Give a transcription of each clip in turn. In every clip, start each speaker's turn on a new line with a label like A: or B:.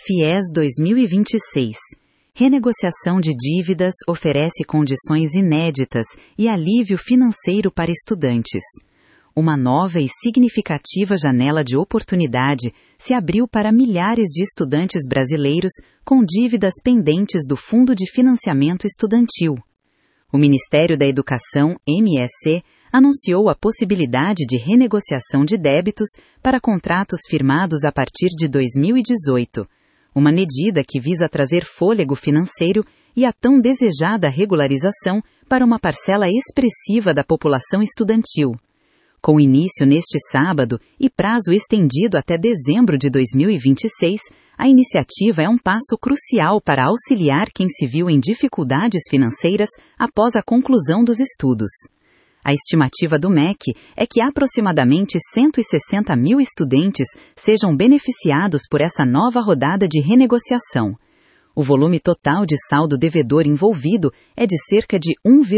A: FIES 2026. Renegociação de dívidas oferece condições inéditas e alívio financeiro para estudantes. Uma nova e significativa janela de oportunidade se abriu para milhares de estudantes brasileiros com dívidas pendentes do Fundo de Financiamento Estudantil. O Ministério da Educação, MSE, anunciou a possibilidade de renegociação de débitos para contratos firmados a partir de 2018, uma medida que visa trazer fôlego financeiro e a tão desejada regularização para uma parcela expressiva da população estudantil. Com início neste sábado e prazo estendido até dezembro de 2026, a iniciativa é um passo crucial para auxiliar quem se viu em dificuldades financeiras após a conclusão dos estudos. A estimativa do MEC é que aproximadamente 160 mil estudantes sejam beneficiados por essa nova rodada de renegociação. O volume total de saldo devedor envolvido é de cerca de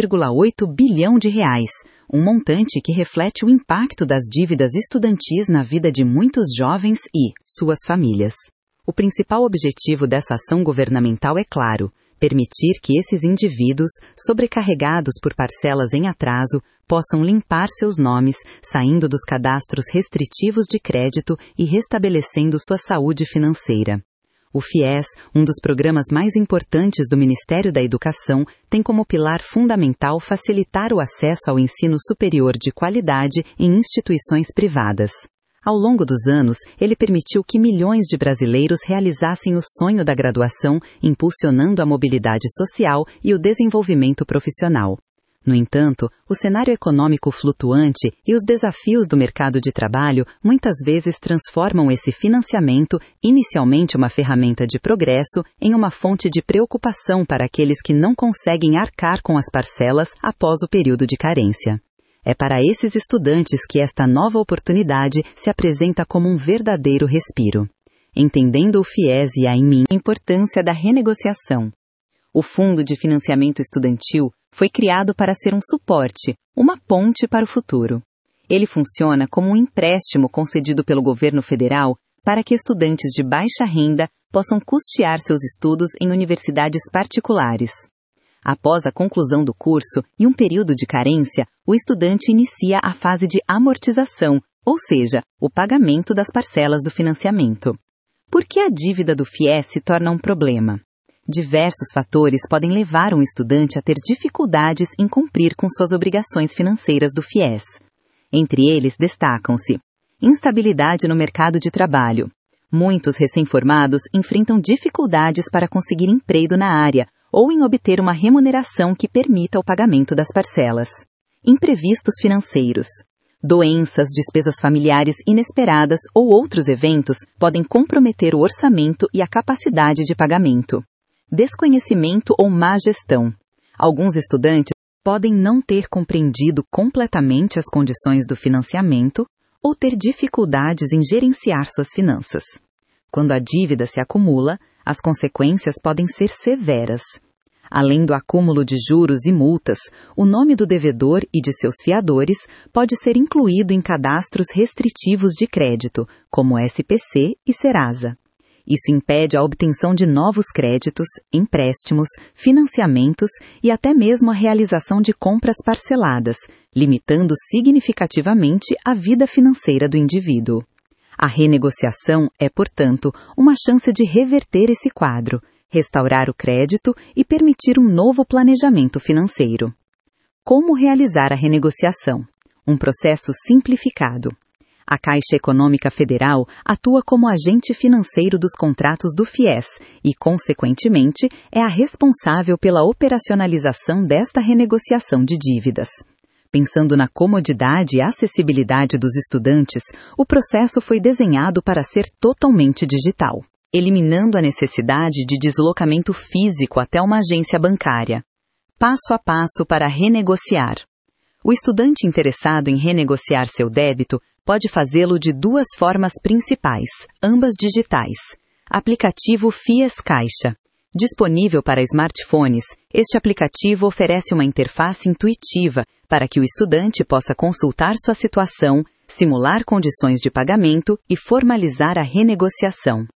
A: 1,8 bilhão de reais, um montante que reflete o impacto das dívidas estudantis na vida de muitos jovens e suas famílias. O principal objetivo dessa ação governamental é claro: permitir que esses indivíduos, sobrecarregados por parcelas em atraso, possam limpar seus nomes, saindo dos cadastros restritivos de crédito e restabelecendo sua saúde financeira. O FIES, um dos programas mais importantes do Ministério da Educação, tem como pilar fundamental facilitar o acesso ao ensino superior de qualidade em instituições privadas. Ao longo dos anos, ele permitiu que milhões de brasileiros realizassem o sonho da graduação, impulsionando a mobilidade social e o desenvolvimento profissional. No entanto, o cenário econômico flutuante e os desafios do mercado de trabalho muitas vezes transformam esse financiamento, inicialmente uma ferramenta de progresso, em uma fonte de preocupação para aqueles que não conseguem arcar com as parcelas após o período de carência. É para esses estudantes que esta nova oportunidade se apresenta como um verdadeiro respiro. Entendendo o FIES e a importância da renegociação. O Fundo de Financiamento Estudantil foi criado para ser um suporte, uma ponte para o futuro. Ele funciona como um empréstimo concedido pelo governo federal para que estudantes de baixa renda possam custear seus estudos em universidades particulares. Após a conclusão do curso e um período de carência, o estudante inicia a fase de amortização, ou seja, o pagamento das parcelas do financiamento. Por que a dívida do FIES se torna um problema? Diversos fatores podem levar um estudante a ter dificuldades em cumprir com suas obrigações financeiras do FIES. Entre eles destacam-se: instabilidade no mercado de trabalho. Muitos recém-formados enfrentam dificuldades para conseguir emprego na área ou em obter uma remuneração que permita o pagamento das parcelas. Imprevistos financeiros. Doenças, despesas familiares inesperadas ou outros eventos podem comprometer o orçamento e a capacidade de pagamento. Desconhecimento ou má gestão. Alguns estudantes podem não ter compreendido completamente as condições do financiamento ou ter dificuldades em gerenciar suas finanças. Quando a dívida se acumula, as consequências podem ser severas. Além do acúmulo de juros e multas, o nome do devedor e de seus fiadores pode ser incluído em cadastros restritivos de crédito, como SPC e Serasa. Isso impede a obtenção de novos créditos, empréstimos, financiamentos e até mesmo a realização de compras parceladas, limitando significativamente a vida financeira do indivíduo. A renegociação é, portanto, uma chance de reverter esse quadro, restaurar o crédito e permitir um novo planejamento financeiro. Como realizar a renegociação? Um processo simplificado. A Caixa Econômica Federal atua como agente financeiro dos contratos do FIES e, consequentemente, é a responsável pela operacionalização desta renegociação de dívidas. Pensando na comodidade e acessibilidade dos estudantes, o processo foi desenhado para ser totalmente digital, eliminando a necessidade de deslocamento físico até uma agência bancária. Passo a passo para renegociar. O estudante interessado em renegociar seu débito pode fazê-lo de duas formas principais, ambas digitais. Aplicativo FIES Caixa. Disponível para smartphones, este aplicativo oferece uma interface intuitiva para que o estudante possa consultar sua situação, simular condições de pagamento e formalizar a renegociação.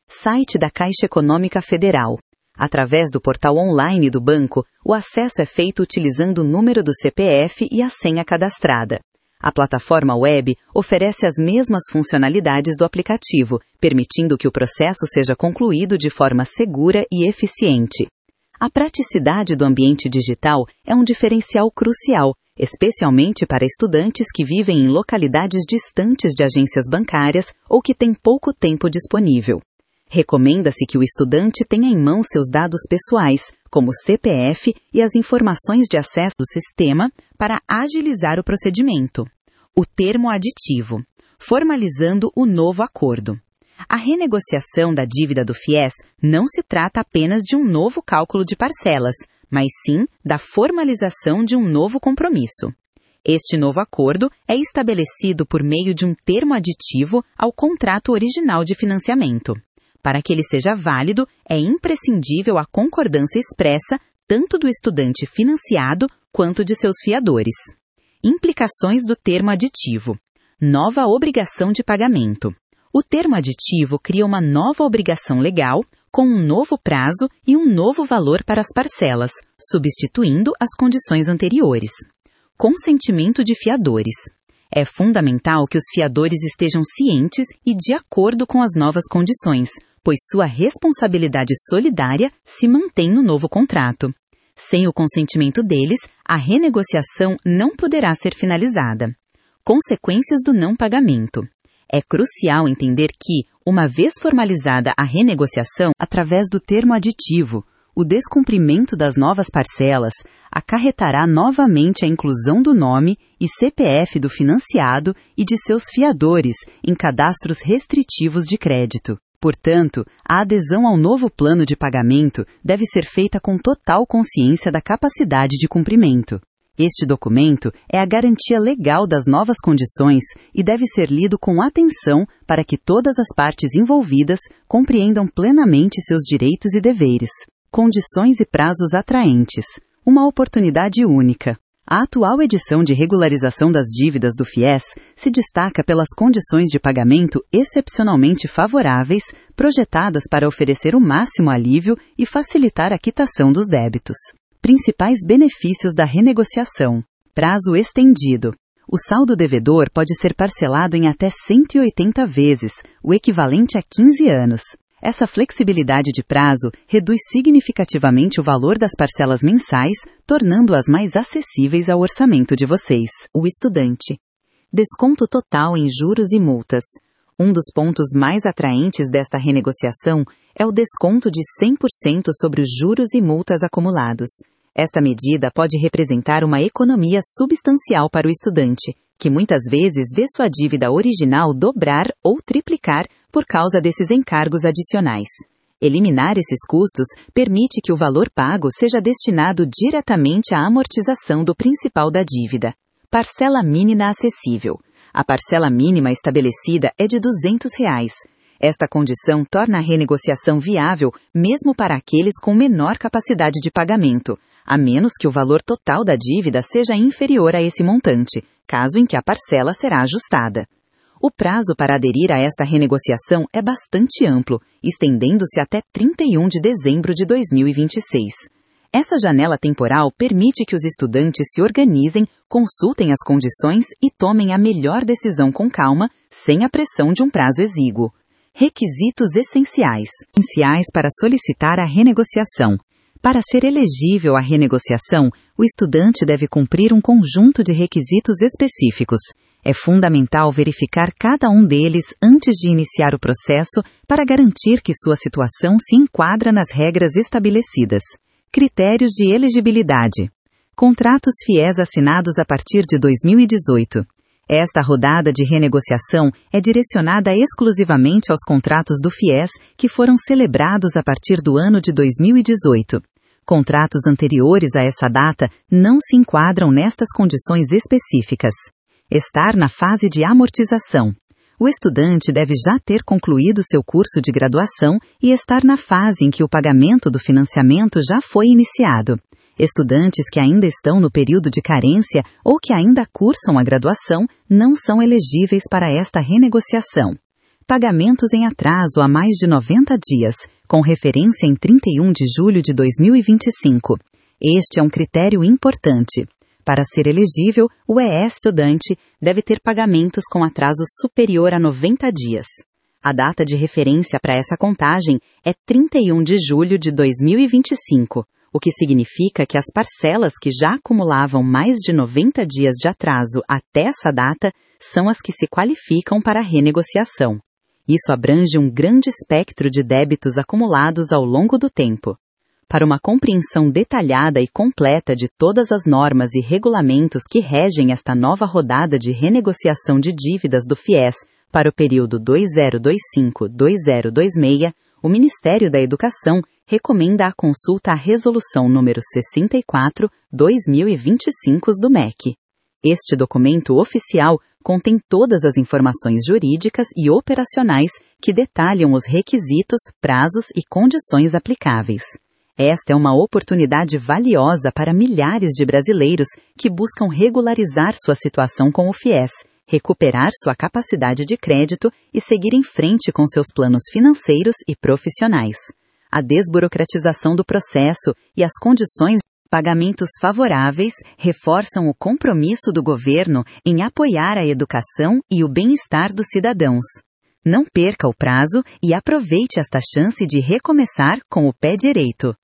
A: Site da Caixa Econômica Federal. Através do portal online do banco, o acesso é feito utilizando o número do CPF e a senha cadastrada. A plataforma web oferece as mesmas funcionalidades do aplicativo, permitindo que o processo seja concluído de forma segura e eficiente. A praticidade do ambiente digital é um diferencial crucial, especialmente para estudantes que vivem em localidades distantes de agências bancárias ou que têm pouco tempo disponível. Recomenda-se que o estudante tenha em mão seus dados pessoais, como CPF e as informações de acesso do sistema, para agilizar o procedimento. O termo aditivo, formalizando o novo acordo. A renegociação da dívida do FIES não se trata apenas de um novo cálculo de parcelas, mas sim da formalização de um novo compromisso. Este novo acordo é estabelecido por meio de um termo aditivo ao contrato original de financiamento. Para que ele seja válido, é imprescindível a concordância expressa tanto do estudante financiado quanto de seus fiadores. Implicações do termo aditivo. Nova obrigação de pagamento. O termo aditivo cria uma nova obrigação legal, com um novo prazo e um novo valor para as parcelas, substituindo as condições anteriores. Consentimento de fiadores. É fundamental que os fiadores estejam cientes e de acordo com as novas condições, pois sua responsabilidade solidária se mantém no novo contrato. Sem o consentimento deles, a renegociação não poderá ser finalizada. Consequências do não pagamento. É crucial entender que, uma vez formalizada a renegociação, através do termo aditivo, o descumprimento das novas parcelas acarretará novamente a inclusão do nome e CPF do financiado e de seus fiadores em cadastros restritivos de crédito. Portanto, a adesão ao novo plano de pagamento deve ser feita com total consciência da capacidade de cumprimento. Este documento é a garantia legal das novas condições e deve ser lido com atenção para que todas as partes envolvidas compreendam plenamente seus direitos e deveres. Condições e prazos atraentes. Uma oportunidade única. A atual edição de regularização das dívidas do FIES se destaca pelas condições de pagamento excepcionalmente favoráveis, projetadas para oferecer o máximo alívio e facilitar a quitação dos débitos. Principais benefícios da renegociação. Prazo estendido. O saldo devedor pode ser parcelado em até 180 vezes, o equivalente a 15 anos. Essa flexibilidade de prazo reduz significativamente o valor das parcelas mensais, tornando-as mais acessíveis ao orçamento de vocês, o estudante. Desconto total em juros e multas. Um dos pontos mais atraentes desta renegociação é o desconto de 100% sobre os juros e multas acumulados. Esta medida pode representar uma economia substancial para o estudante, que muitas vezes vê sua dívida original dobrar ou triplicar por causa desses encargos adicionais. Eliminar esses custos permite que o valor pago seja destinado diretamente à amortização do principal da dívida. Parcela mínima acessível. A parcela mínima estabelecida é de R$ 200. Esta condição torna a renegociação viável mesmo para aqueles com menor capacidade de pagamento, a menos que o valor total da dívida seja inferior a esse montante, caso em que a parcela será ajustada. O prazo para aderir a esta renegociação é bastante amplo, estendendo-se até 31 de dezembro de 2026. Essa janela temporal permite que os estudantes se organizem, consultem as condições e tomem a melhor decisão com calma, sem a pressão de um prazo exíguo. Requisitos essenciais para solicitar a renegociação. Para ser elegível à renegociação, o estudante deve cumprir um conjunto de requisitos específicos. É fundamental verificar cada um deles antes de iniciar o processo para garantir que sua situação se enquadra nas regras estabelecidas. Critérios de elegibilidade. Contratos FIES assinados a partir de 2018. Esta rodada de renegociação é direcionada exclusivamente aos contratos do FIES que foram celebrados a partir do ano de 2018. Contratos anteriores a essa data não se enquadram nestas condições específicas. Estar na fase de amortização. O estudante deve já ter concluído seu curso de graduação e estar na fase em que o pagamento do financiamento já foi iniciado. Estudantes que ainda estão no período de carência ou que ainda cursam a graduação não são elegíveis para esta renegociação. Pagamentos em atraso há mais de 90 dias, com referência em 31 de julho de 2025. Este é um critério importante. Para ser elegível, o estudante deve ter pagamentos com atraso superior a 90 dias. A data de referência para essa contagem é 31 de julho de 2025, o que significa que as parcelas que já acumulavam mais de 90 dias de atraso até essa data são as que se qualificam para a renegociação. Isso abrange um grande espectro de débitos acumulados ao longo do tempo. Para uma compreensão detalhada e completa de todas as normas e regulamentos que regem esta nova rodada de renegociação de dívidas do FIES para o período 2025-2026, o Ministério da Educação recomenda a consulta à Resolução número 64/2025 do MEC. Este documento oficial contém todas as informações jurídicas e operacionais que detalham os requisitos, prazos e condições aplicáveis. Esta é uma oportunidade valiosa para milhares de brasileiros que buscam regularizar sua situação com o FIES, recuperar sua capacidade de crédito e seguir em frente com seus planos financeiros e profissionais. A desburocratização do processo e as condições de pagamentos favoráveis reforçam o compromisso do governo em apoiar a educação e o bem-estar dos cidadãos. Não perca o prazo e aproveite esta chance de recomeçar com o pé direito.